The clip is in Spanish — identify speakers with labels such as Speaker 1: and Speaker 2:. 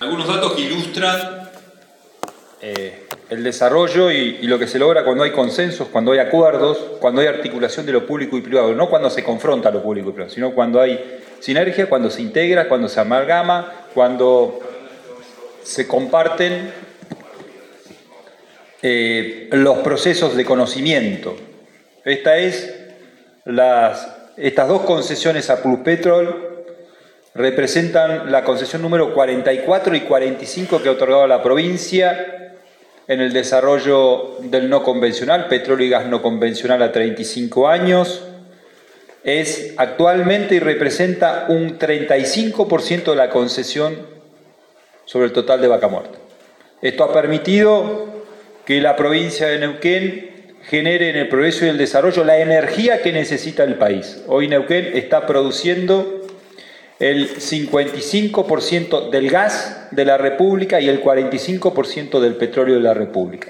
Speaker 1: Algunos datos que ilustran
Speaker 2: el desarrollo y lo que se logra cuando hay consensos, cuando hay acuerdos, cuando hay articulación de lo público y privado, no cuando se confronta lo público y privado, sino cuando hay sinergia, cuando se integra, cuando se amalgama, cuando se comparten los procesos de conocimiento. Estas dos concesiones a Pluspetrol representan la concesión número 44 y 45 que ha otorgado la provincia en el desarrollo del no convencional, petróleo y gas no convencional a 35 años. Es actualmente y representa un 35% de la concesión sobre el total de Vaca Muerta. Esto ha permitido que la provincia de Neuquén genere en el progreso y el desarrollo la energía que necesita el país. Hoy Neuquén está produciendo el 55% del gas de la República y el 45% del petróleo de la República.